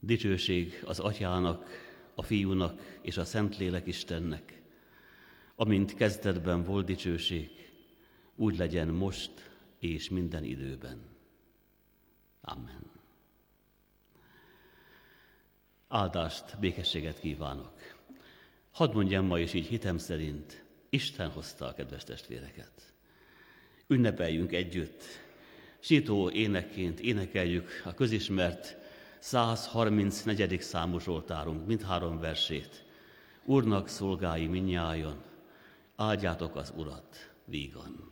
Dicsőség az Atyának, a Fiúnak és a Szentlélek Istennek, amint kezdetben volt dicsőség, úgy legyen most és minden időben. Amen. Áldást, békességet kívánok! Hadd mondjam ma is így hitem szerint, Isten hozta a kedves testvéreket. Ünnepeljünk együtt, sító énekként énekeljük a közismert 134. számú zsoltárunk mindhárom versét. Úrnak szolgái mindnyájan, áldjátok az Urat vígan.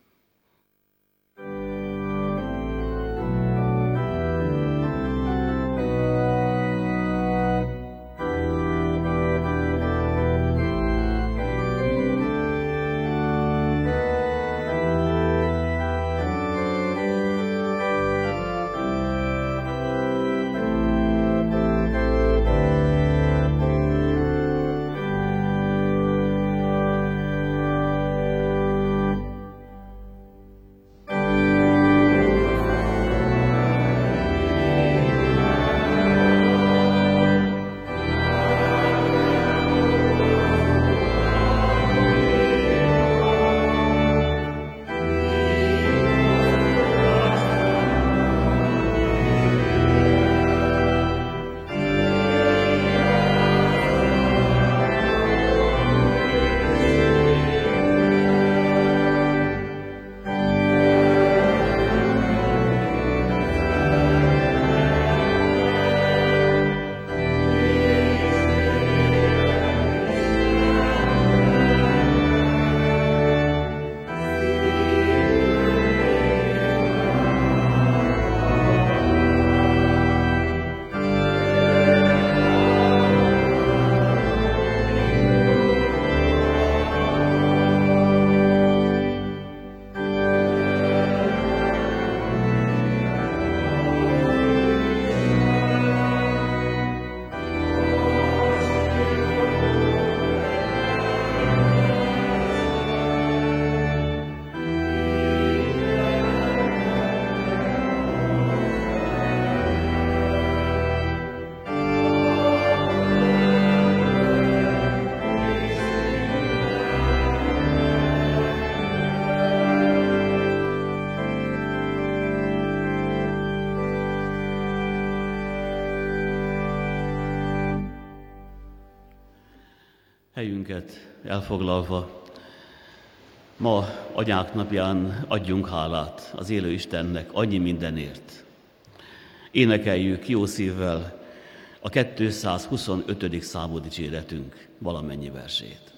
Helyünket elfoglalva, ma Anyák napján adjunk hálát az élő Istennek annyi mindenért. Énekeljük jó szívvel a 225. számú dicséretünk valamennyi versét.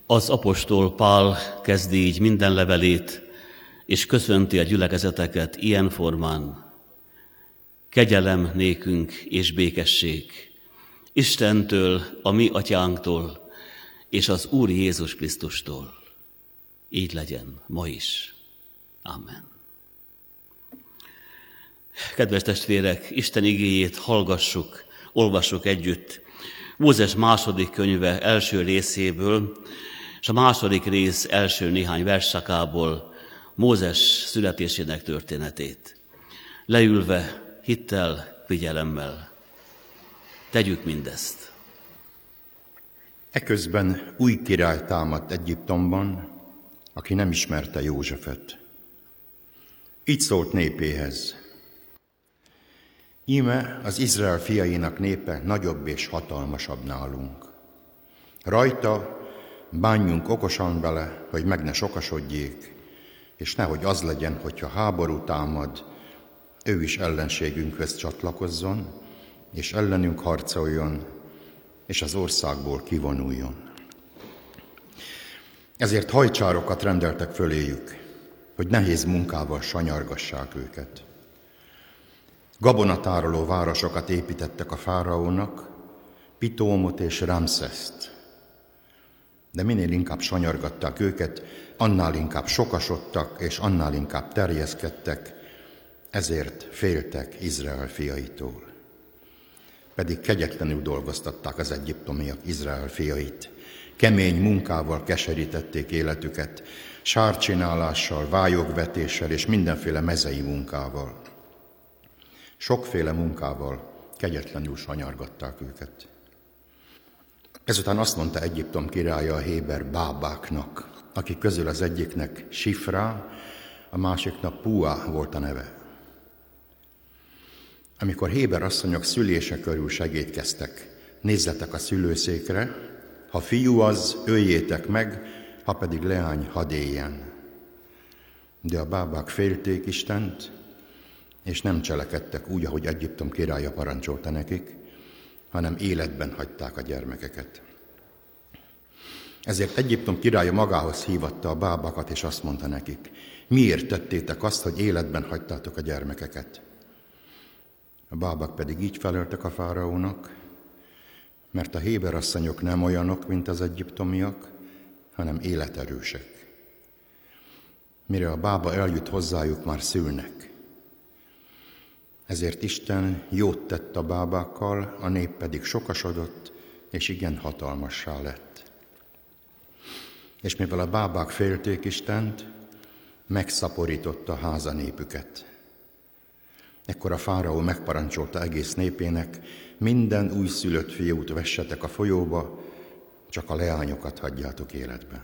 Az apostol Pál kezdi így minden levelét, és köszönti a gyülekezeteket ilyen formán. Kegyelem nékünk és békesség Istentől, a mi atyánktól, és az Úr Jézus Krisztustól. Így legyen ma is. Amen. Kedves testvérek, Isten igéjét hallgassuk, olvassuk együtt. Mózes második könyve első részéből, és a második rész első néhány versszakából Mózes születésének történetét. Leülve, hittel, figyelemmel. Tegyük mindezt. Eközben új király támadt Egyiptomban, aki nem ismerte Józsefet. Így szólt népéhez: íme az Izrael fiainak népe nagyobb és hatalmasabb nálunk. Rajta bánjunk okosan vele, hogy meg ne sokasodjék, és nehogy az legyen, hogyha háború támad, ő is ellenségünkhöz csatlakozzon, és ellenünk harcoljon, és az országból kivonuljon. Ezért hajcsárokat rendeltek föléjük, hogy nehéz munkával sanyargassák őket. Gabonatároló városokat építettek a fáraónak, Pitómot és Ramszeszt. De minél inkább sanyargatták őket, annál inkább sokasodtak, és annál inkább terjeszkedtek, ezért féltek Izrael fiaitól. Pedig kegyetlenül dolgoztatták az egyiptomiak Izrael fiait. Kemény munkával keserítették életüket, sárcsinálással, vályogvetéssel és mindenféle mezei munkával. Sokféle munkával kegyetlenül sanyargatták őket. Ezután azt mondta Egyiptom királya a héber bábáknak, akik közül az egyiknek Sifrá, a másiknak Púá volt a neve. Amikor héber asszonyok szülése körül segédkeztek, nézzetek a szülőszékre, ha fiú az, öljétek meg, ha pedig leány, hadd éljen. De a bábák félték Istent, és nem cselekedtek úgy, ahogy Egyiptom királya parancsolta nekik, hanem életben hagyták a gyermekeket. Ezért Egyiptom királya magához hívatta a bábakat, és azt mondta nekik: miért tettétek azt, hogy életben hagytátok a gyermekeket? A bábák pedig így feleltek a fáraónak: mert a héber asszonyok nem olyanok, mint az egyiptomiak, hanem életerősek. Mire a bába eljut hozzájuk, már szülnek. Ezért Isten jót tett a bábákkal, a nép pedig sokasodott, és igen hatalmassá lett. És mivel a bábák félték Istent, megszaporította házanépüket. Ekkor a fáraó megparancsolta egész népének: minden újszülött fiút vessetek a folyóba, csak a leányokat hagyjátok életben.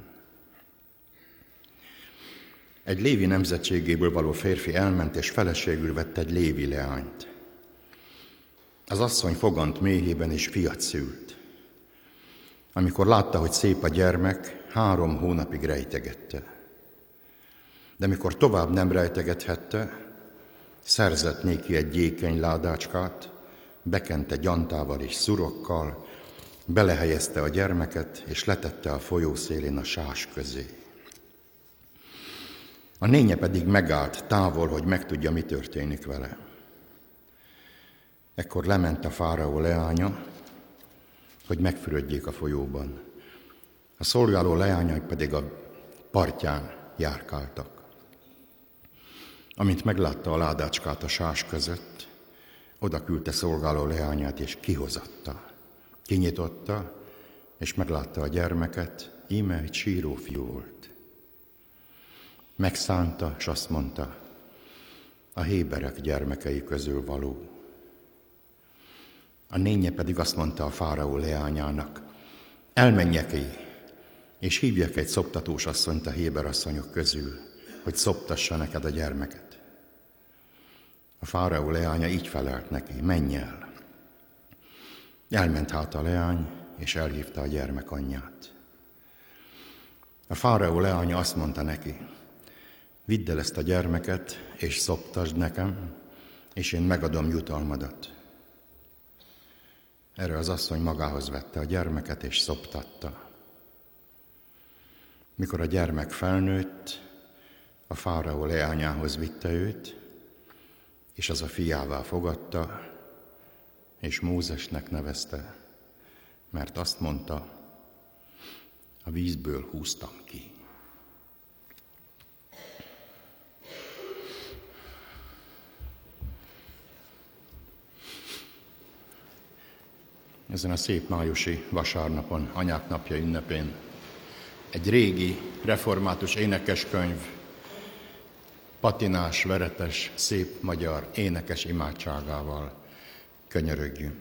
Egy lévi nemzetségéből való férfi elment, és feleségül vett egy lévi leányt. Az asszony fogant méhében is fiat szült. Amikor látta, hogy szép a gyermek, 3 hónapig rejtegette. De mikor tovább nem rejtegethette, szerzett néki egy gyékeny ládácskát, bekente gyantával és szurokkal, belehelyezte a gyermeket, és letette a folyó szélén a sás közé. A nénye pedig megállt távol, hogy megtudja, mi történik vele. Ekkor lement a fáraó leánya, hogy megfürödjék a folyóban. A szolgáló leányai pedig a partján járkáltak. Amint meglátta a ládácskát a sás között, oda küldte szolgáló leányát, és kihozatta. Kinyitotta, és meglátta a gyermeket, íme egy síró fiú volt. Megszánta, s azt mondta: a héberek gyermekei közül való. A nénye pedig azt mondta a fáraó leányának: elmenjek és hívjak egy szoptatós asszonyt a héber asszonyok közül, hogy szoptassa neked a gyermeket. A fáraó leánya így felelt neki: menj el. Elment hát a leány, és elhívta a gyermek anyját. A fáraó leánya azt mondta neki: vidd el ezt a gyermeket, és szoptasd nekem, és én megadom jutalmadat. Erre az asszony magához vette a gyermeket, és szoptatta. Mikor a gyermek felnőtt, a fáraó leányához vitte őt, és az a fiává fogadta, és Mózesnek nevezte, mert azt mondta, a vízből húztam ki. Ezen a szép májusi vasárnapon, Anyák napja ünnepén egy régi református énekeskönyv, patinás, veretes, szép magyar énekes imádságával könyörögjünk.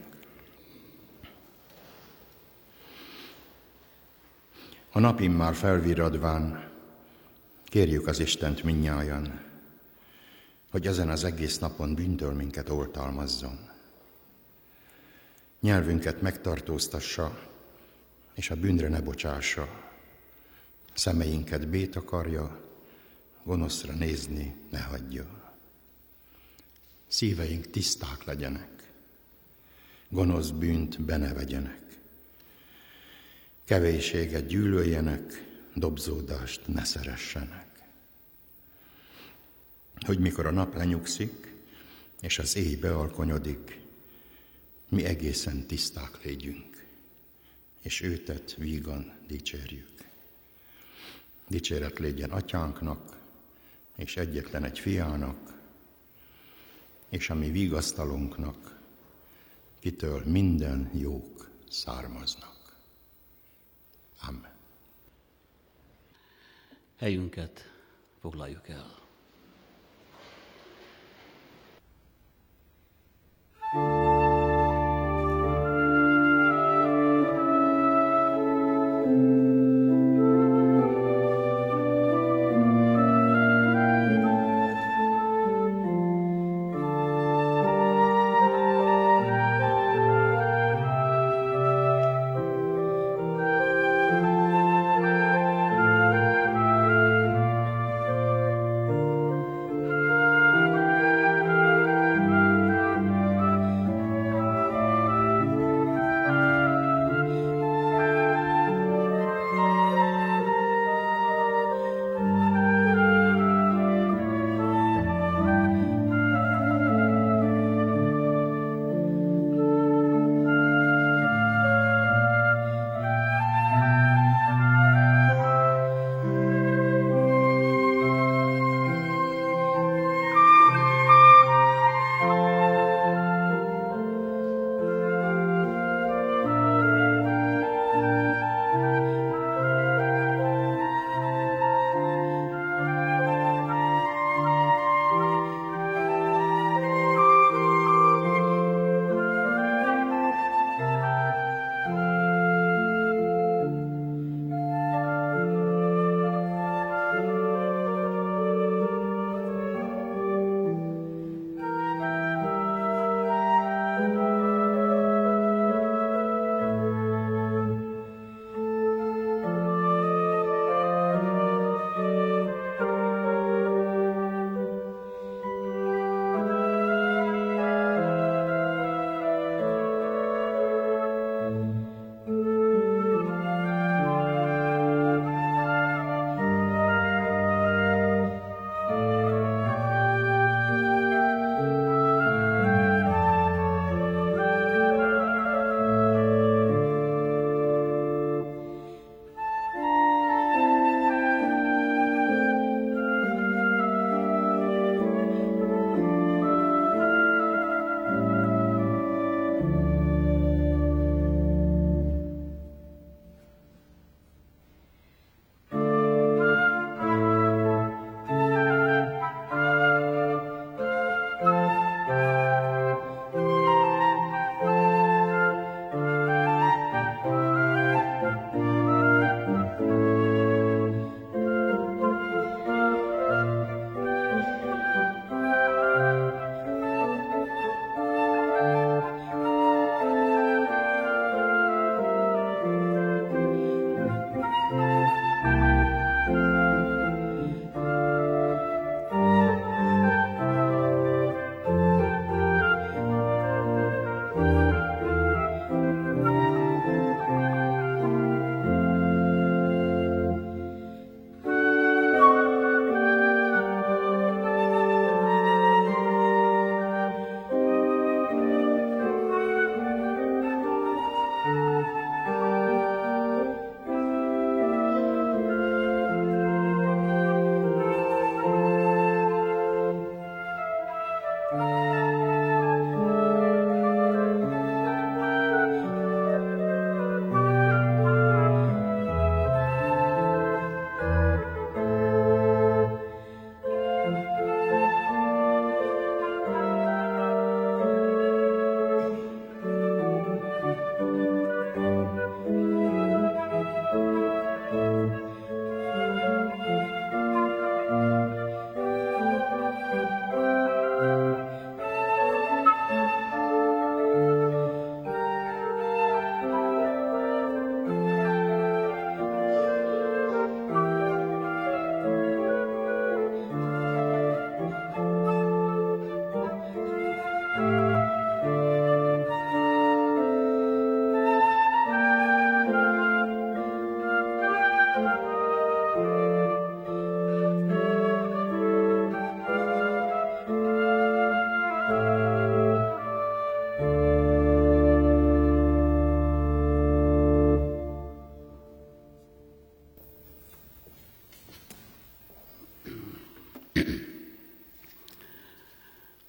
A nap immár felviradván kérjük az Istent mindnyájan, hogy ezen az egész napon bűntől minket oltalmazzon. Nyelvünket megtartóztassa, és a bűnre ne bocsássa. Szemeinket bétakarja, gonoszra nézni ne hagyja. Szíveink tiszták legyenek, gonosz bűnt be ne vegyenek. Kevésséget gyűlöljenek, dobzódást ne szeressenek. Hogy mikor a nap lenyugszik, és az éj bealkonyodik, mi egészen tiszták légyünk, és őtet vígan dicsérjük. Dicséret légyen Atyánknak, és egyetlen egy Fiának, és a mi vigasztalunknak, kitől minden jók származnak. Amen. Helyünket foglaljuk el.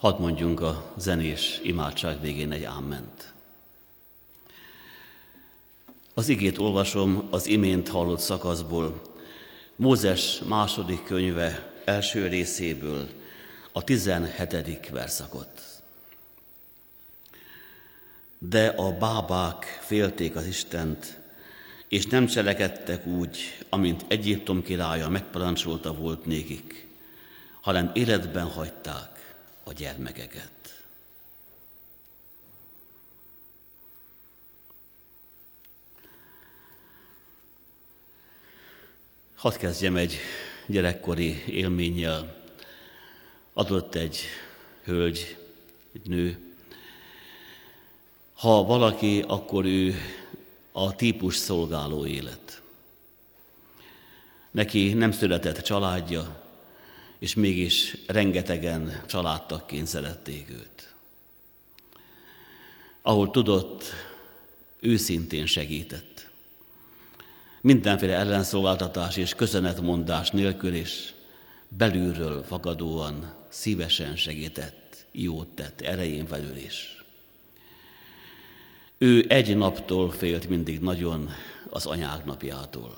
Hadd mondjunk a zenés imádság végén egy áment. Az igét olvasom az imént hallott szakaszból, Mózes második könyve első részéből, a 17. verszakot. De a bábák félték az Istent, és nem cselekedtek úgy, amint Egyiptom királya megparancsolta volt nékik, hanem életben hagyták a gyermekeket. Hadd kezdjem egy gyerekkori élménnyel. Adott egy hölgy, egy nő. Ha valaki, akkor ő a típus szolgáló élet. Neki nem született családja, és mégis rengetegen családtagként szerették őt. Ahol tudott, őszintén segített. Mindenféle ellenszolgáltatás és köszönetmondás nélkül is belülről fakadóan szívesen segített, jót tett, erején felül is. Ő egy naptól félt mindig nagyon, az anyák napjától.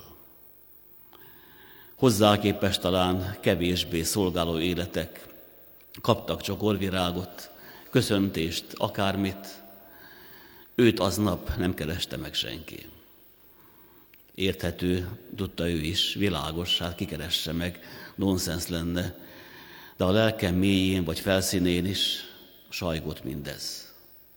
Hozzá képest talán kevésbé szolgáló életek kaptak csokorvirágot, köszöntést, akármit. Őt aznap nem kereste meg senki. Érthető, tudta ő is, világos, hát kikeresse meg, nonsens lenne, de a lelkem mélyén vagy felszínén is sajgott mindez.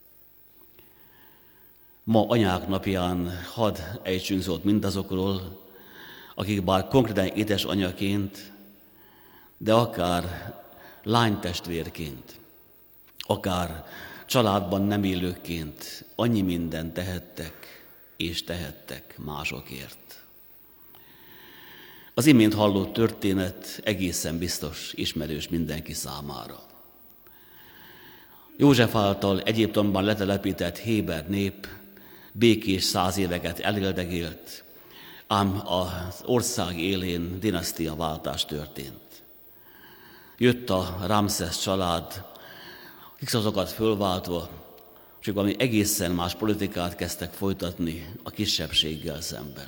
Ma anyák napján hadd ejtsünk szót mindazokról, akik bár konkrétan édesanyjaként, de akár lánytestvérként, akár családban nem élőként annyi mindent tehettek és tehettek másokért. Az imént hallott történet egészen biztos ismerős mindenki számára. József által Egyiptomban letelepített héber nép békés 100 éveket eléldegélt, ám az ország élén dinasztiaváltás történt. Jött a Ramszesz család, azokat fölváltva, csak valami egészen más politikát kezdtek folytatni a kisebbséggel szemben.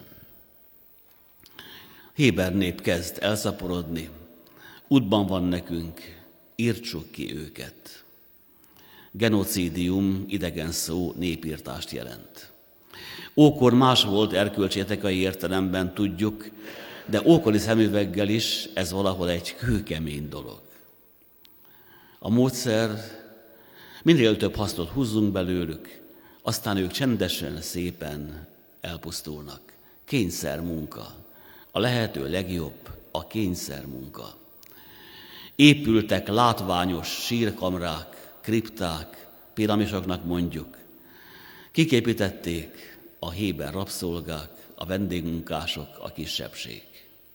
Héber nép kezd elszaporodni, útban van nekünk, írtsuk ki őket. Genocidium, idegen szó, népírtást jelent. Ókor más volt erkölcsi etikai értelemben, tudjuk, de ókori szemüveggel is ez valahol egy kőkemény dolog. A módszer, minél több hasznot húzzunk belőlük, aztán ők csendesen, szépen elpusztulnak. Kényszermunka. A lehető legjobb a kényszermunka. Épültek látványos sírkamrák, kripták, piramisoknak mondjuk. Kiképítették a héber rabszolgák, a vendégmunkások, a kisebbség.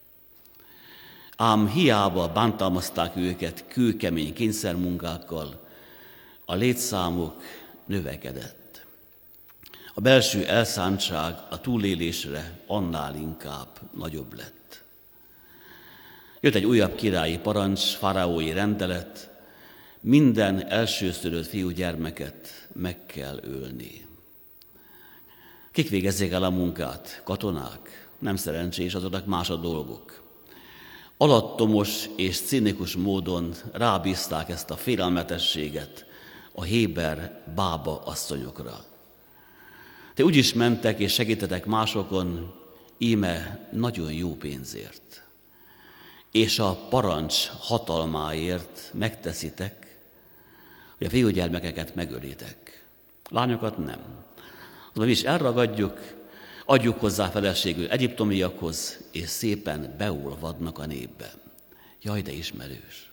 Ám hiába bántalmazták őket kőkemény kényszermunkákkal, a létszámuk növekedett. A belső elszántság a túlélésre annál inkább nagyobb lett. Jött egy újabb királyi parancs, faraói rendelet, minden elsőszülött fiúgyermeket meg kell ölni. Kik végezzék el a munkát? Katonák? Nem szerencsés, azoknak más a dolguk. Alattomos és cinikus módon rábízták ezt a félelmetességet a héber bába asszonyokra. Te úgyis mentek és segítetek másokon, íme nagyon jó pénzért. És a parancs hatalmáért megteszitek, hogy a fiúgyermekeket megölitek. Lányokat nem. Mi is elragadjuk, adjuk hozzá feleségül egyiptomiakhoz, és szépen beolvadnak a népbe. Jaj, de ismerős.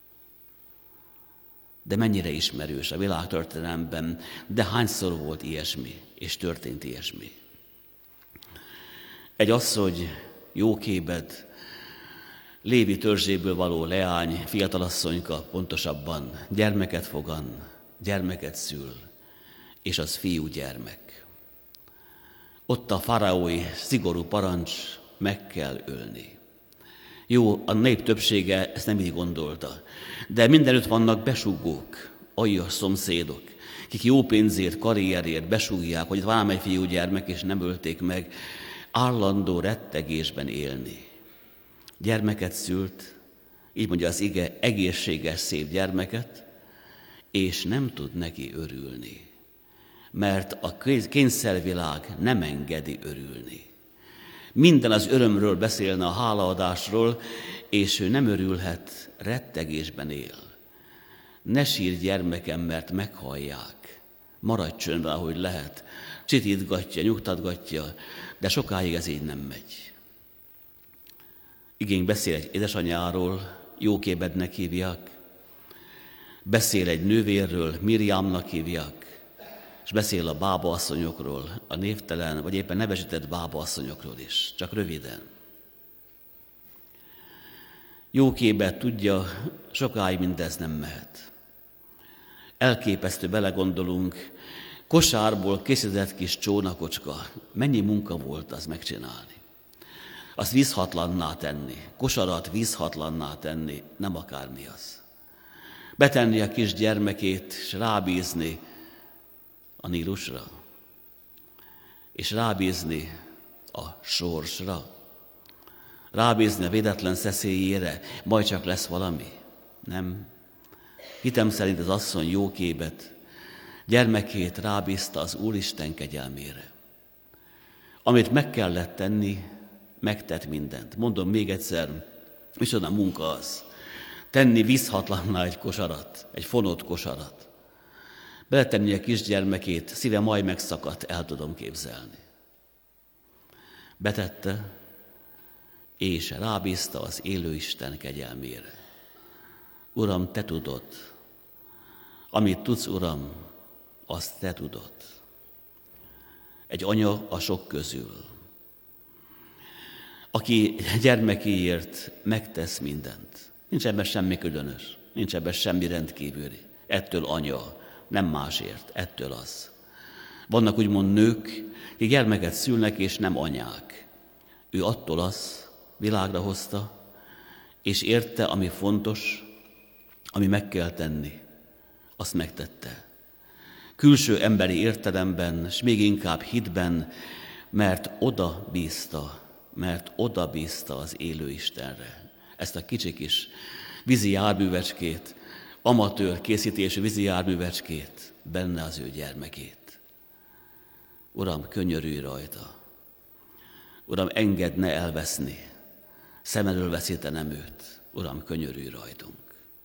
De mennyire ismerős a világtörténelemben, de hányszor volt ilyesmi, és történt ilyesmi. Egy asszony, Jókébed, Lévi törzséből való leány, fiatalasszonyka pontosabban gyermeket fogan, gyermeket szül, és az fiúgyermek. Ott a faraói szigorú parancs, meg kell ölni. Jó, a nép többsége ezt nem így gondolta, de mindenütt vannak besúgók, aljas szomszédok, kik jó pénzért, karrierért besúgják, hogy valamely fiúgyermek és nem ölték meg, állandó rettegésben élni. Gyermeket szült, így mondja az ige, egészséges, szép gyermeket, és nem tud neki örülni, mert a kényszervilág nem engedi örülni. Minden az örömről beszélne, a hálaadásról, és ő nem örülhet, rettegésben él. Ne sírj, gyermekem, mert meghallják. Maradj csöndben, ahogy lehet. Csitítgatja, nyugtatgatja, de sokáig ez így nem megy. Igény beszél egy édesanyáról, Jókébednek hívják, beszél egy nővérről, Mirjamnak hívják, és beszél a bábaasszonyokról, a névtelen, vagy éppen nevesített bábaasszonyokról is, csak röviden. Jókébed tudja, sokáig mindez nem mehet. Elképesztő, belegondolunk, kosárból készített kis csónakocska, mennyi munka volt az megcsinálni. Azt vízhatlanná tenni, kosarat vízhatlanná tenni, nem akármi az. Betenni a kis gyermekét, és rábízni a Nílusra, és rábízni a sorsra, rábízni a védetlen szeszélyére, majd csak lesz valami. Nem. Hitem szerint az asszony Jókébet, gyermekét rábízta az Úristen kegyelmére. Amit meg kellett tenni, megtett mindent. Mondom még egyszer, micsoda munka az. Tenni vízhatlanná egy kosarat, egy fonott kosarat. Beletenni a kisgyermekét, szíve majd megszakadt, el tudom képzelni. Betette, és rábízta az élő Isten kegyelmére. Uram, te tudod, amit tudsz, Uram, azt te tudod. Egy anya a sok közül, aki gyermekéért megtesz mindent. Nincs ebben semmi különös, nincs ebben semmi rendkívüli. Ettől anya, nem másért, ettől az. Vannak úgymond nők, akik gyermeket szülnek, és nem anyák. Ő attól az, világra hozta, és érte, ami fontos, ami meg kell tenni, azt megtette. Külső emberi értelemben, és még inkább hitben, mert oda bízta az élő Istenre. Ezt a kicsi kis vízi járművecskét, amatőr készítésű vízi járművecskét, benne az ő gyermekét. Uram, könyörülj rajta. Uram, engedd ne elveszni, szem elől veszítenem őt. Uram, könyörülj rajtunk.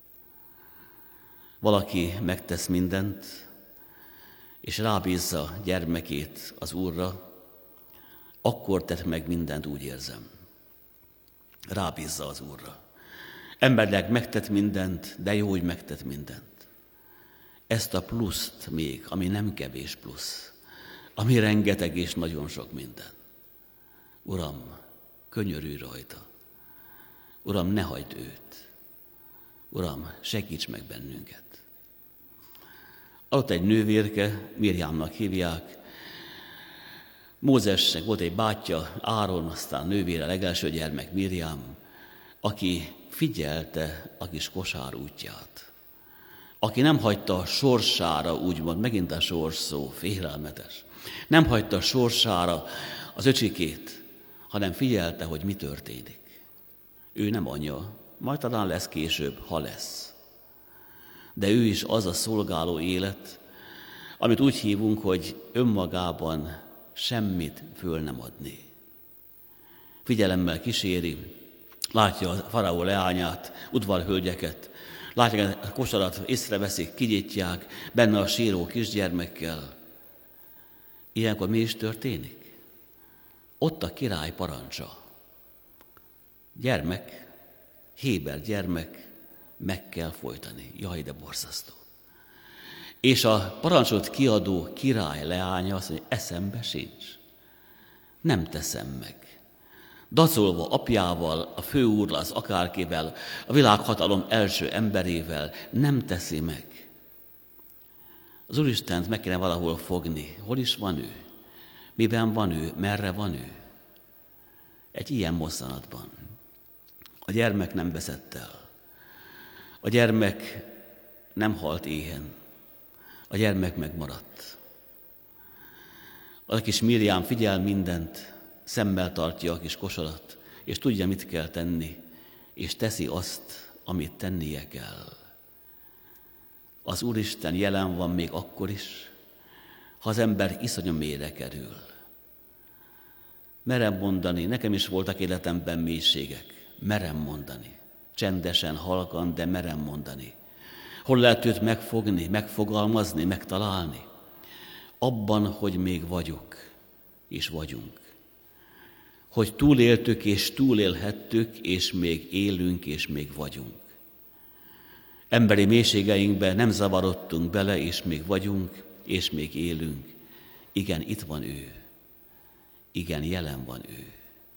Valaki megtesz mindent, és rábízza gyermekét az Úrra, akkor tett meg mindent, úgy érzem. Rábízza az Úrra. Embernek megtett mindent, de jó, hogy megtett mindent. Ezt a pluszt még, ami nem kevés plusz, ami rengeteg és nagyon sok minden. Uram, könyörülj rajta. Uram, ne hagyd őt. Uram, segíts meg bennünket. Ott egy nővérke, Mirjamnak hívják. Mózesnek volt egy bátyja, Áron, aztán nővére, legelső gyermek Mirjam, aki figyelte a kis kosár útját. Aki nem hagyta a sorsára, úgymond, megint a sors szó, félelmetes. Nem hagyta sorsára az öcsikét, hanem figyelte, hogy mi történik. Ő nem anya, majd talán lesz később, ha lesz. De ő is az a szolgáló élet, amit úgy hívunk, hogy önmagában semmit föl nem adni. Figyelemmel kíséri, látja a faraó leányát, udvarhölgyeket, látják a kosarat, észreveszik, kinyitják, benne a síró kisgyermekkel. Ilyenkor mi is történik? Ott a király parancsa. Gyermek, Héber gyermek, meg kell folytani. Jaj, de borzasztó. És a parancsot kiadó király leánya azt mondja, eszembe sincs. Nem teszem meg. Dacolva apjával, a főúrral, az akárkivel, a világhatalom első emberével nem teszi meg. Az Úristent meg kéne valahol fogni. Hol is van ő? Miben van ő? Merre van ő? Egy ilyen mozzanatban. A gyermek nem veszett el. A gyermek nem halt éhen. A gyermek megmaradt. A kis Miriám figyel mindent, szemmel tartja a kis kosarat, és tudja, mit kell tenni, és teszi azt, amit tennie kell. Az Úristen jelen van még akkor is, ha az ember iszonyú mélyre kerül. Merem mondani, nekem is voltak életemben mélységek. Merem mondani. Csendesen, halkan, de merem mondani. Hol lehet őt megfogni, megfogalmazni, megtalálni? Abban, hogy még vagyok, és vagyunk. Hogy túléltük, és túlélhettük, és még élünk, és még vagyunk. Emberi mélységeinkbe nem zavarodtunk bele, és még vagyunk, és még élünk. Igen, itt van ő. Igen, jelen van ő.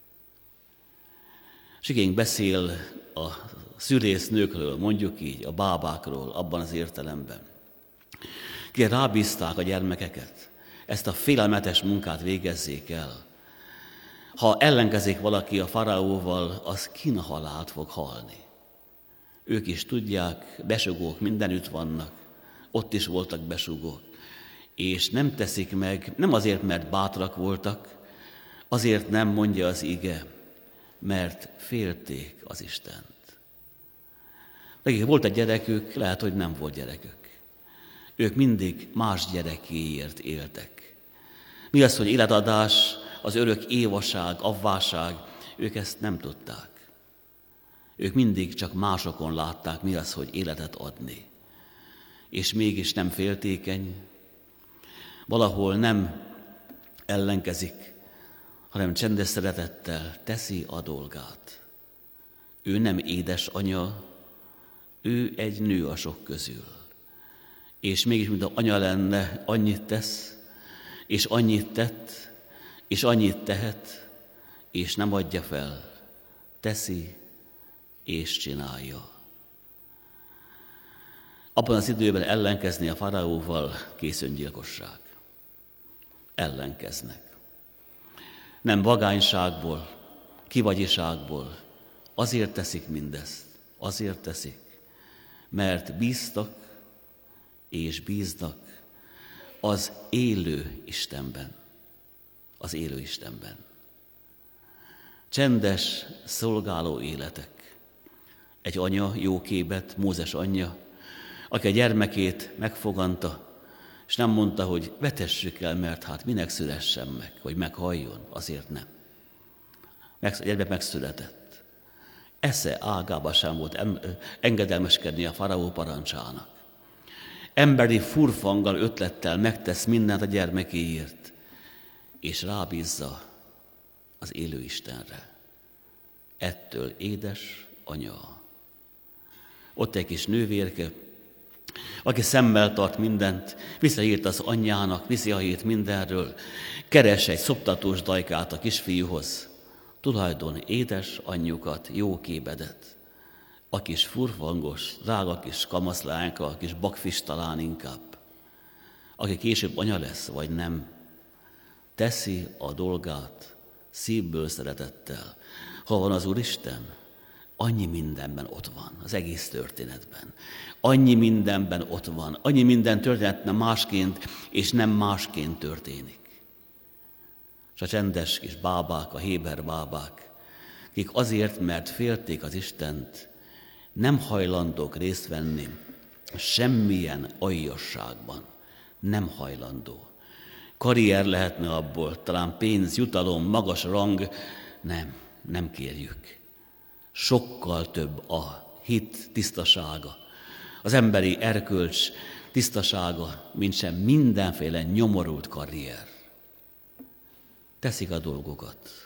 És igény beszél a szülésznőkről, mondjuk így, a bábákról, abban az értelemben. Ki rábízták a gyermekeket, ezt a félelmetes munkát végezzék el. Ha ellenkezik valaki a faraóval, az kínhalált fog halni. Ők is tudják, besugók mindenütt vannak, ott is voltak besugók, és nem teszik meg, nem azért, mert bátrak voltak, azért nem, mondja az ige, mert félték az Istent. Nekik volt egy gyerekük, lehet, hogy nem volt gyerekük. Ők mindig más gyerekéért éltek. Mi az, hogy életadás, az örök évaság, avváság, ők ezt nem tudták. Ők mindig csak másokon látták, mi az, hogy életet adni. És mégis nem féltékeny, valahol nem ellenkezik, hanem csendes szeretettel teszi a dolgát. Ő nem édesanya, ő egy nő a sok közül. És mégis, mint anya lenne, annyit tesz, és annyit tett, és annyit tehet, és nem adja fel. Teszi, és csinálja. Abban az időben ellenkezni a faraóval készöngyilkosság. Ellenkeznek. Nem vagányságból, kivagyiságból. Azért teszik mindezt. Azért teszik, mert bíztak és bíznak az élő Istenben. Az élő Istenben. Csendes, szolgáló életek. Egy anya, Jókébet, Mózes anyja, aki a gyermekét megfoganta, és nem mondta, hogy vetessük el, mert hát minek szülessen meg, hogy meghalljon, azért nem. A gyermek megszületett. Esze ágába sem volt engedelmeskedni a faraó parancsának. Emberi furfanggal, ötlettel megtesz mindent a gyermekéért, és rábízza az élő Istenre. Ettől édes anya. Ott egy kis nővérke, aki szemmel tart mindent, visszaírt az anyjának, viszi a hírt mindenről, keres egy szoptatós dajkát a kisfiúhoz, tulajdon édes anyjukat, Jókébedet, a kis furfangos, drága kis kamaszlányka, a kis bakfis talán inkább, aki később anya lesz, vagy nem, teszi a dolgát szívből, szeretettel. Ha van az Úristen, annyi mindenben ott van, az egész történetben. Annyi mindenben ott van, annyi minden történetben másként, és nem másként történik. És a csendes kis bábák, a héber bábák, akik azért, mert félték az Istent, nem hajlandók részt venni semmilyen aljasságban. Nem hajlandó. Karrier lehetne abból, talán pénz, jutalom, magas rang. Nem kérjük. Sokkal több a hit tisztasága, az emberi erkölcs tisztasága, mint sem mindenféle nyomorult karrier. Teszik a dolgokat.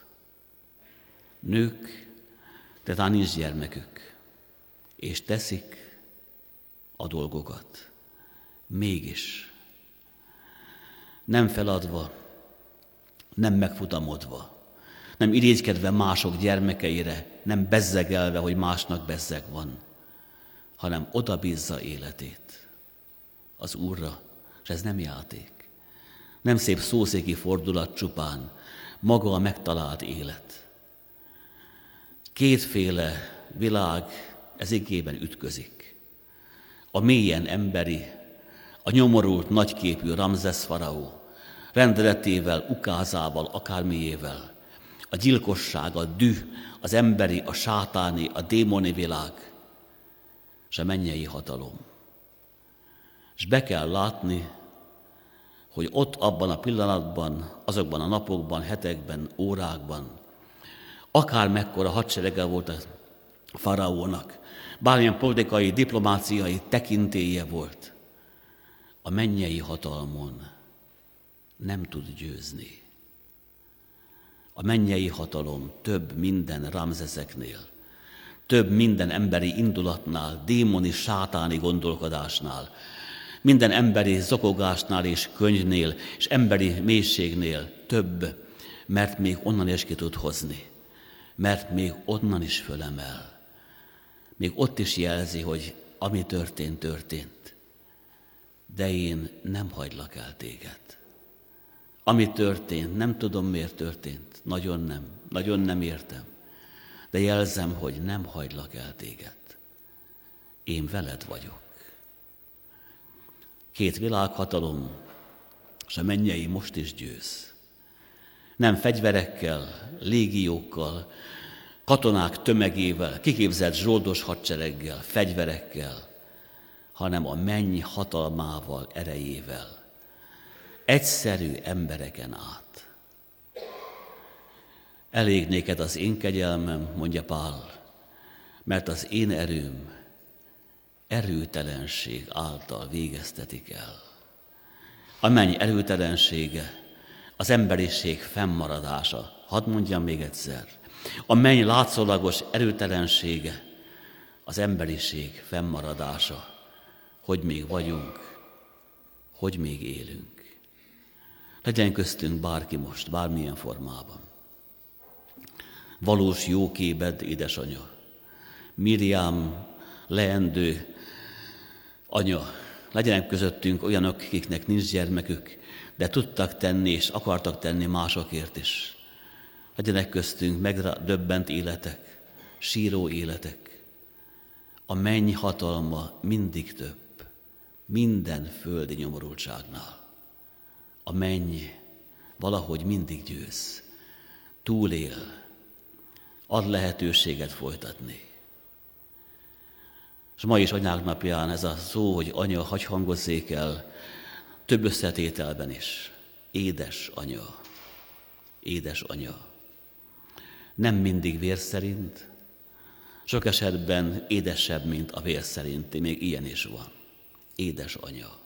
Nők, de talán nincs gyermekük, és teszik a dolgokat. Mégis nem feladva, nem megfutamodva, nem irigykedve mások gyermekeire, nem bezzegelve, hogy másnak bezzeg van, hanem odabízza életét az Úrra, és ez nem játék. Nem szép szószéki fordulat csupán, maga a megtalált élet. Kétféle világ ez igében ütközik. A mélyen emberi, a nyomorult nagyképű Ramszesz faraó rendeletével, ukázával, akármiével, a gyilkosság, a düh, az emberi, a sátáni, a démoni világ, és a mennyei hatalom. És be kell látni, hogy ott abban a pillanatban, azokban a napokban, hetekben, órákban, akár mekkora hadserege volt a faraónak, bármilyen politikai, diplomáciai tekintélye volt, a mennyei hatalmon nem tud győzni. A mennyei hatalom több minden Ramszeszeknél, több minden emberi indulatnál, démoni, sátáni gondolkodásnál, minden emberi zokogásnál és könyvnél, és emberi mélységnél több, mert még onnan is ki tud hozni, mert még onnan is fölemel. Még ott is jelzi, hogy ami történt, történt, de én nem hagylak el téged. Ami történt, nem tudom miért történt, nagyon nem értem, de jelzem, hogy nem hagylak el téged. Én veled vagyok. Két világhatalom, és a mennyei most is győz. Nem fegyverekkel, légiókkal, katonák tömegével, kiképzett zsoldos hadsereggel, fegyverekkel, hanem a menny hatalmával, erejével. Egyszerű embereken át. Elég néked az én kegyelmem, mondja Pál, mert az én erőm erőtelenség által végeztetik el. A menny erőtelensége, az emberiség fennmaradása. Hadd mondjam még egyszer. A menny látszólagos erőtelensége, az emberiség fennmaradása, hogy még vagyunk, hogy még élünk. Legyen köztünk bárki most, bármilyen formában. Valós jóképed, édesanya. Miriam, leendő anya. Legyenek közöttünk olyanok, akiknek nincs gyermekük, de tudtak tenni és akartak tenni másokért is. Legyenek köztünk megdöbbent életek, síró életek. A menny hatalma mindig több, minden földi nyomorultságnál. A menny valahogy mindig győz, túlél, ad lehetőséget folytatni. És ma is anyák napján ez a szó, hogy anya, hagy hangozzék el, több összetételben is. Édes anya, édes anya. Nem mindig vér szerint, sok esetben édesebb, mint a vér szerinti, még ilyen is van. Édes anya.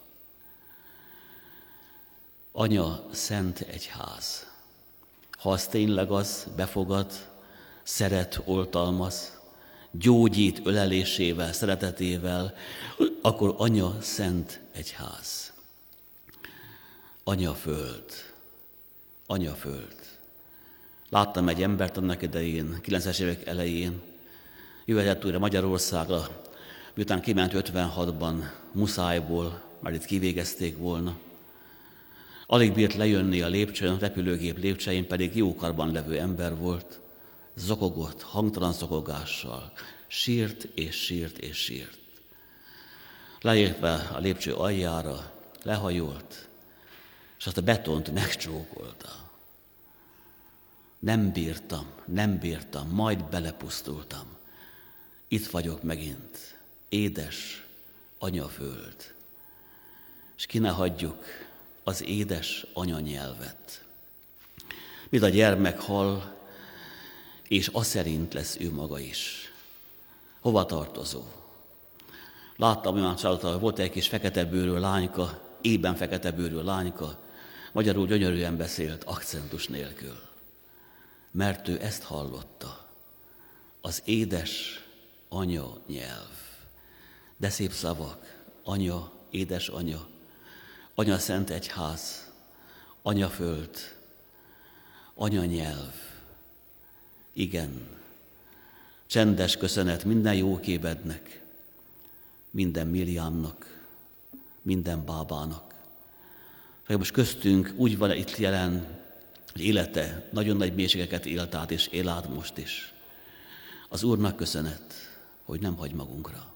Anya, szent egyház. Ha az tényleg az, befogad, szeret, oltalmaz, gyógyít ölelésével, szeretetével, akkor anya, szent egyház. Anya föld. Anya föld. Láttam egy embert annak idején, 90-es évek elején, jöhetett újra Magyarországra, miután kiment 56-ban muszájból, már itt kivégezték volna. Alig bírt lejönni a lépcsőn, repülőgép lépcsőjén, pedig jókarban levő ember volt. Zokogott, hangtalan zokogással, sírt és sírt és sírt. Leérve a lépcső aljára, lehajolt, és azt a betont megcsókolta. Nem bírtam, majd belepusztultam. Itt vagyok megint, édes anyaföld. És ki ne hagyjuk az édes anyanyelvet. Mint a gyermek hall, és az szerint lesz ő maga is. Hova tartozó? Láttam olyan családot, volt egy kis feketebőrű lányka, ében feketebőrű lányka, magyarul gyönyörűen beszélt, akcentus nélkül. Mert ő ezt hallotta. Az édes anya nyelv. De szép szavak. Anya, édes anya, anya szent egyház, anya föld, anya nyelv. Igen, csendes köszönet minden jóképednek, minden Miriamnak, minden bábának. Most köztünk úgy van itt jelen, hogy élete nagyon nagy mélységeket élt át, és él át most is. Az Úrnak köszönet, hogy nem hagy magunkra.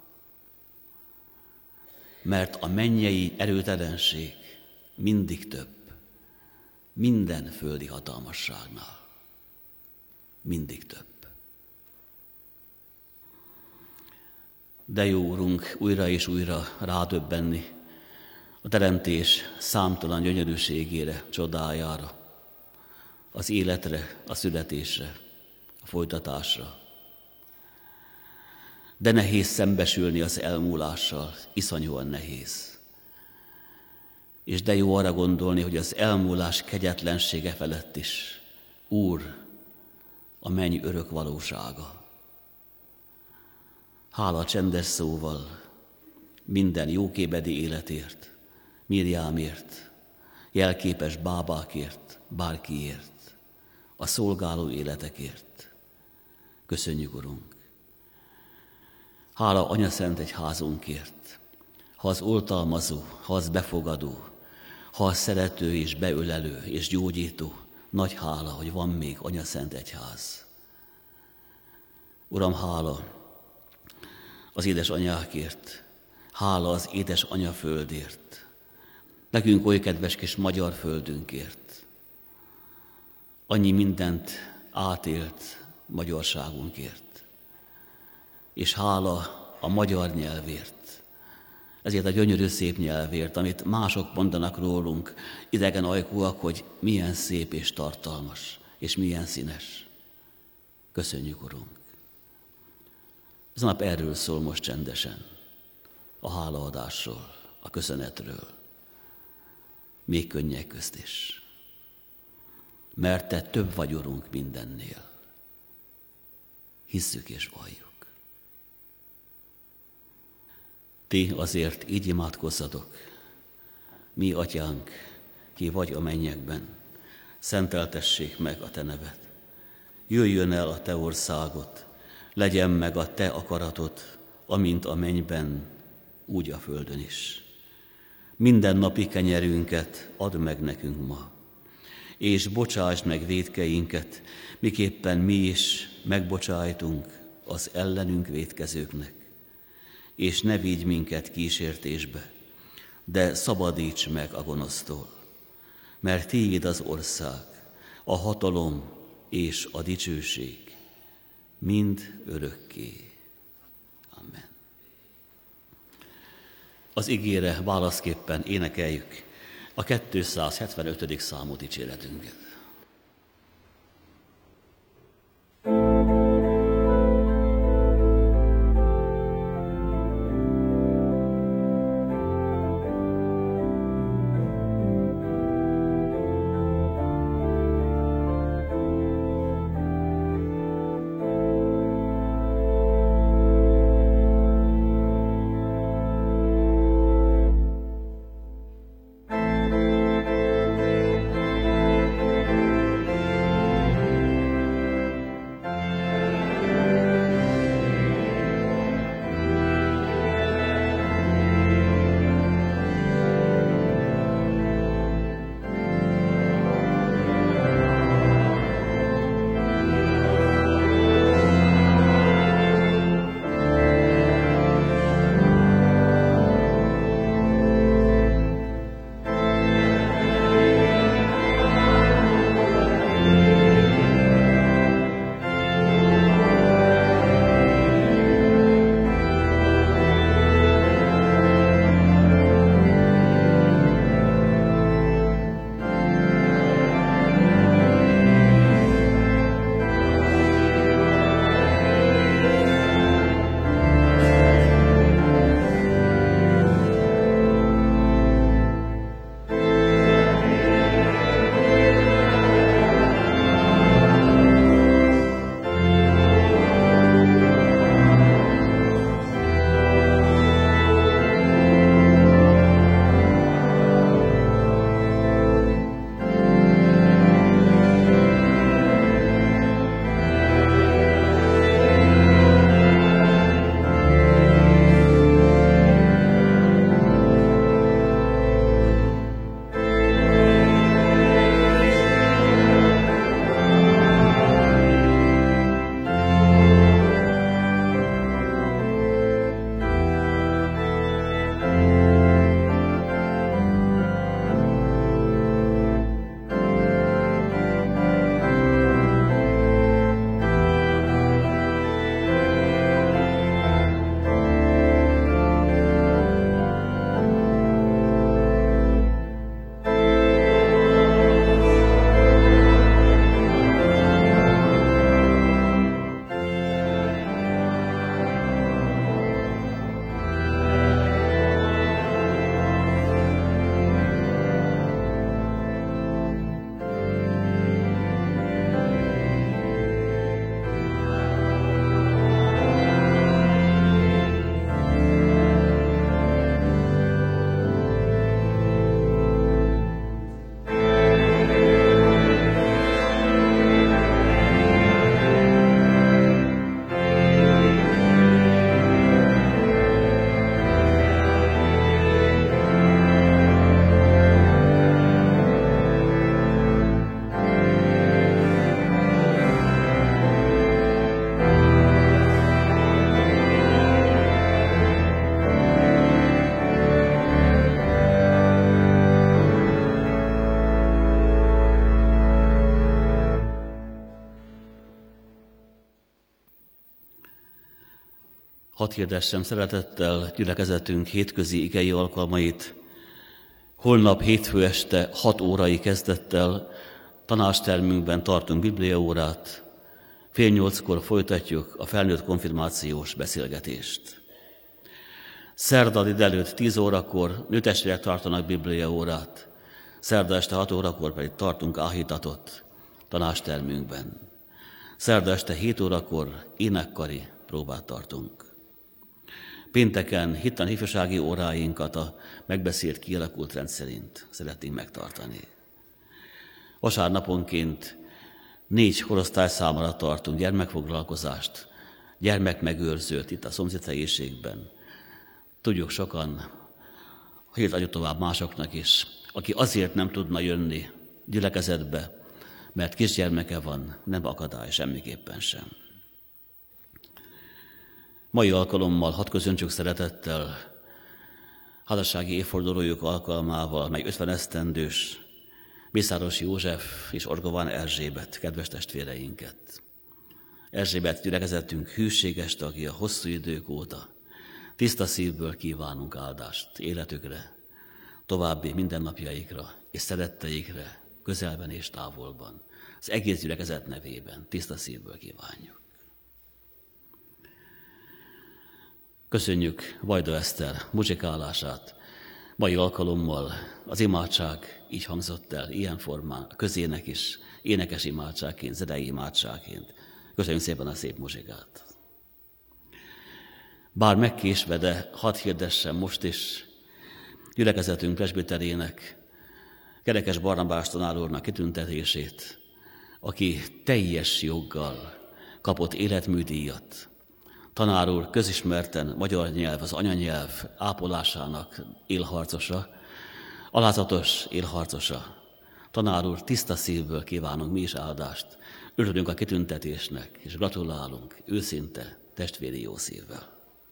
Mert a mennyei erőtelenség mindig több, minden földi hatalmasságnál. Mindig több. De jó, Urunk, újra és újra rádöbbenni a teremtés számtalan gyönyörűségére, csodájára, az életre, a születésre, a folytatásra. De nehéz szembesülni az elmúlással, iszonyúan nehéz. És de jó arra gondolni, hogy az elmúlás kegyetlensége felett is, Úr, a menny örök valósága. Hála csendes szóval minden jókébedi életért, Mirjámért, jelképes bábákért, bárkiért, a szolgáló életekért. Köszönjük, Urunk! Hála Anyaszent Egyházunkért, ha az oltalmazó, ha az befogadó, ha az szerető és beölelő és gyógyító, nagy hála, hogy van még Anyaszent Egyház. Uram, hála az édesanyákért, hála az édesanya földért, nekünk oly kedves kis magyar földünkért. Annyi mindent átélt magyarságunkért. És hála a magyar nyelvért, ezért a gyönyörű szép nyelvért, amit mások mondanak rólunk, idegen ajkúak, hogy milyen szép és tartalmas, és milyen színes. Köszönjük, Urunk! Ez a nap erről szól most csendesen, a hálaadásról, a köszönetről, még könnyek közt is. Mert Te több vagy, Urunk, mindennél. Hisszük és valljuk. Ti azért így imádkozzatok, mi Atyánk, ki vagy a mennyekben, szenteltessék meg a Te neved. Jöjjön el a Te országod, legyen meg a Te akaratod, amint a mennyben, úgy a földön is. Minden napi kenyerünket add meg nekünk ma, és bocsásd meg vétkeinket, miképpen mi is megbocsájtunk az ellenünk vétkezőknek. És ne vigy minket kísértésbe, de szabadíts meg a gonosztól, mert Tiéd az ország, a hatalom és a dicsőség, mind örökké. Amen. Az igére válaszképpen énekeljük a 275. számú dicséretünket. Hadd hirdessem szeretettel gyülekezetünk hétközi igei alkalmait. Holnap hétfő este 6 órai kezdettel tanácstermünkben tartunk bibliaórát, 7:30-kor folytatjuk a felnőtt konfirmációs beszélgetést. Szerda délelőtt 10 órakor nőtestvérek tartanak bibliaórát, szerda este 6 órakor pedig tartunk áhítatot tanácstermünkben. Szerda este 7 órakor énekkari próbát tartunk. Pénteken hittan ifjúsági óráinkat a megbeszélt, kialakult rend szerint szeretnénk megtartani. Vasárnaponként 4 korosztály számára tartunk gyermekfoglalkozást, gyermekmegőrzőt itt a szomszédhelyiségben. Tudjuk sokan, hírt adjuk tovább másoknak is, aki azért nem tudna jönni gyülekezetbe, mert kisgyermeke van, nem akadály semmiképpen sem. Mai alkalommal hadd köszöntsük szeretettel házassági évfordulójuk alkalmával, mely 50 esztendős Mészáros József és Orgován Erzsébet, kedves testvéreinket. Erzsébet gyülekezetünk hűséges tagja hosszú idők óta. Tiszta szívből kívánunk áldást életükre, további mindennapjaikra és szeretteikre, közelben és távolban. Az egész gyülekezet nevében tiszta szívből kívánjuk. Köszönjük Vajda Eszter muzsikálását. Mai alkalommal az imádság így hangzott el, ilyen formán, a közének is, énekes imádságként, zenei imádságként. Köszönjük szépen a szép muzsikát. Bár megkésve, de hadd hirdessem most is gyülekezetünk presbiterének, Kerekes Barnabás tanár úrnak kitüntetését, aki teljes joggal kapott életműdíjat. Tanár úr közismerten magyar nyelv, az anyanyelv ápolásának élharcosa, alázatos élharcosa. Tanár úr, tiszta szívből kívánunk mi is áldást. Örülünk a kitüntetésnek, és gratulálunk őszinte, testvéri jó szívvel.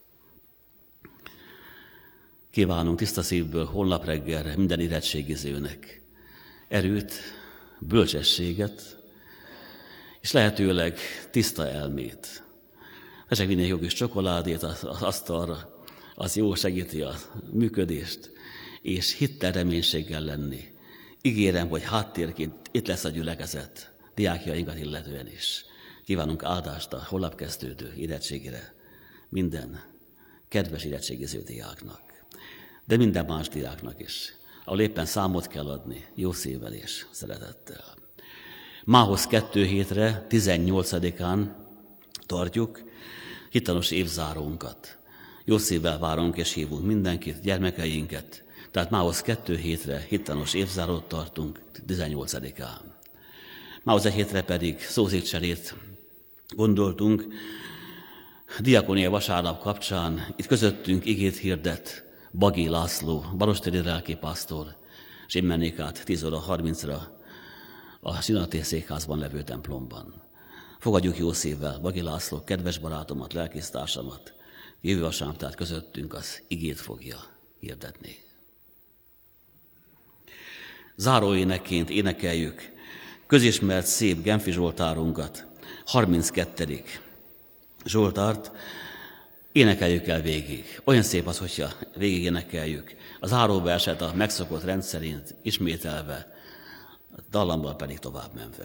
Kívánunk tiszta szívből holnap reggelre minden érettségizőnek erőt, bölcsességet, és lehetőleg tiszta elmét. Esek minél jó kis csokoládét az asztalra, az jó segíti a működést, és hittel, reménységgel lenni. Ígérem, hogy háttérként itt lesz a gyülekezet, diákjainkat illetően is. Kívánunk áldást a holnap kezdődő érettségére minden kedves érettségiző diáknak, de minden más diáknak is, ahol éppen számot kell adni, jó szívvel és szeretettel. Mához 2 hétre, 18-án tartjuk hittanos évzárónkat. Jó szívvel várunk és hívunk mindenkit, gyermekeinket, tehát mához 2 hétre hittanos évzárót tartunk 18-án. Mához 1 hétre pedig szószékcserét gondoltunk. Diakonia vasárnap kapcsán itt közöttünk igét hirdet Bagi László, barostéri lelkipásztor, és én mennék át 10:30 a Sinaté székházban levő templomban. Fogadjuk jó szívvel Bagi László, kedves barátomat, lelkésztársamat. Jövő vasárnap tehát közöttünk az igét fogja hirdetni. Záróénekként énekeljük közismert szép Genfi Zsoltárunkat, 32. Zsoltárt. Énekeljük el végig. Olyan szép az, hogyha végig énekeljük. A záróverset a megszokott rend szerint ismételve, a dallamban pedig tovább menve.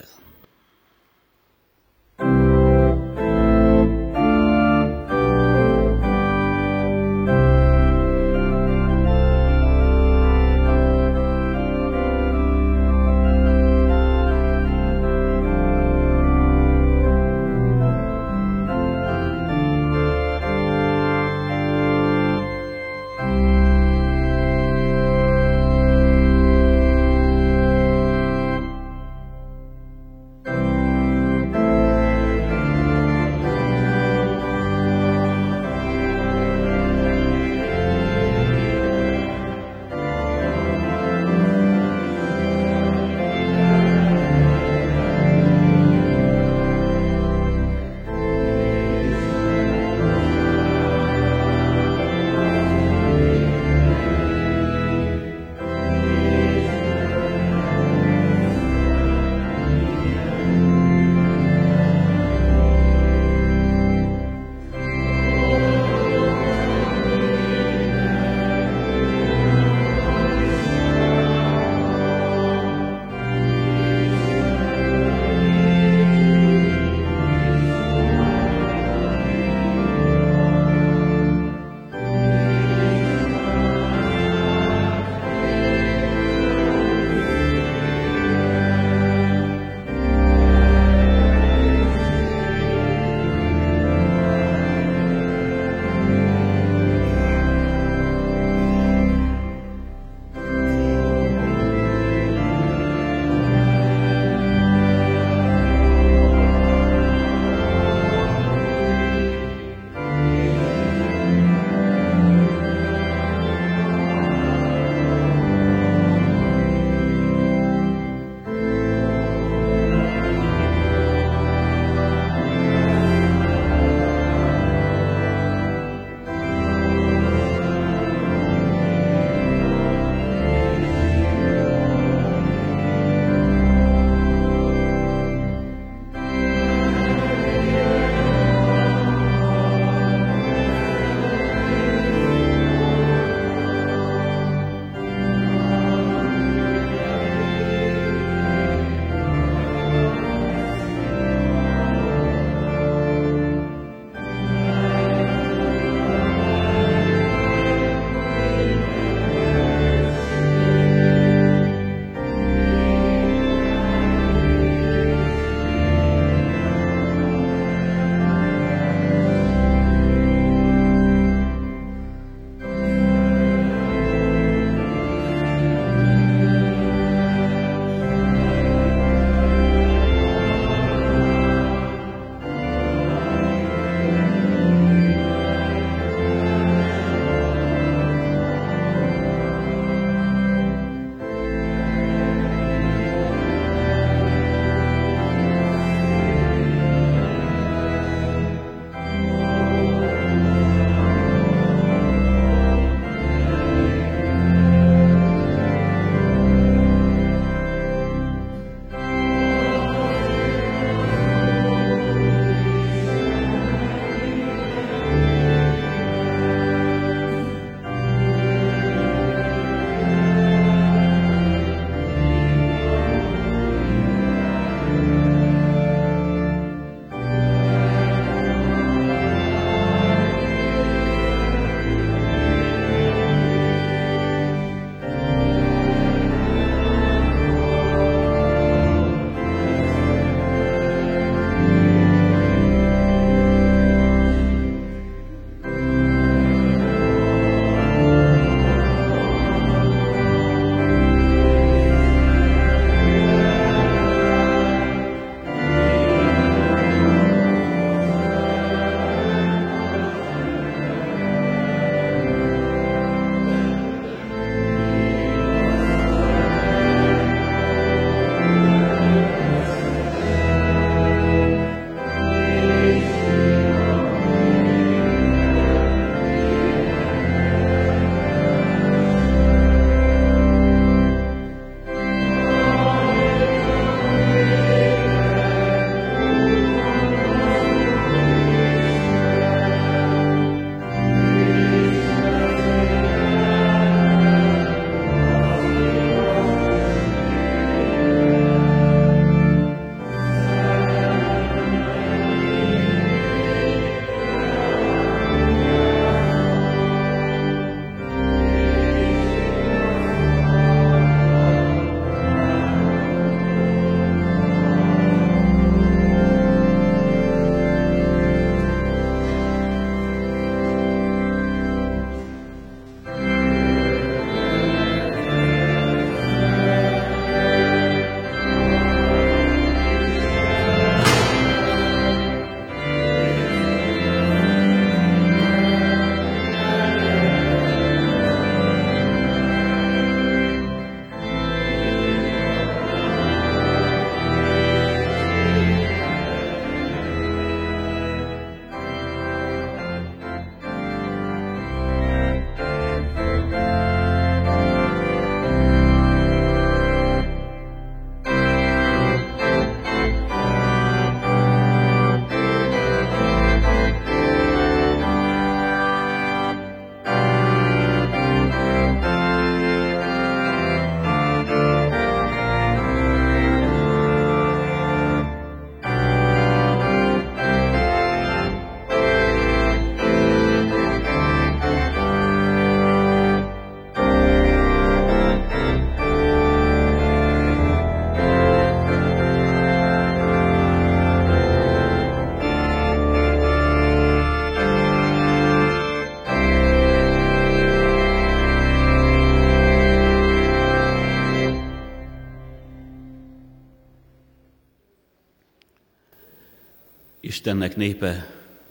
Istennek népe,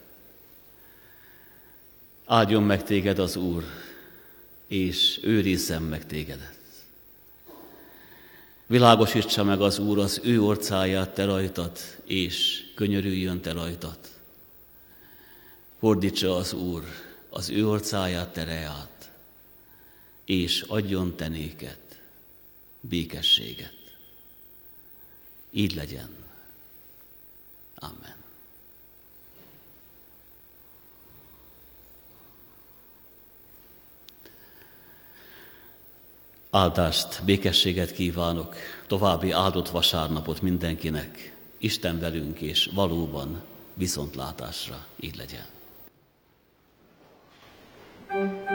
áldjon meg téged az Úr, és őrizzen meg tégedet. Világosítsa meg az Úr az ő orcáját te rajtad, és könyörüljön te rajtad. Fordítsa az Úr az ő orcáját te reád, és adjon te néked békességet. Így legyen. Amen. Áldást, békességet kívánok, további áldott vasárnapot mindenkinek, Isten velünk, és valóban viszontlátásra így legyen.